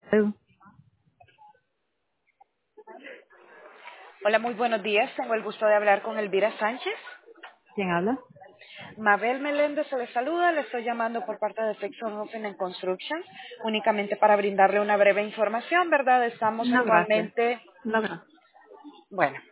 Hola, muy buenos días. Tengo el gusto de hablar con Elvira Sánchez. ¿Quién habla? Mabel Meléndez se le saluda. Le estoy llamando por parte de Fixon Roofing and Construction, únicamente para brindarle una breve información, ¿verdad? Estamos No, gracias. actualmente, No, gracias. bueno,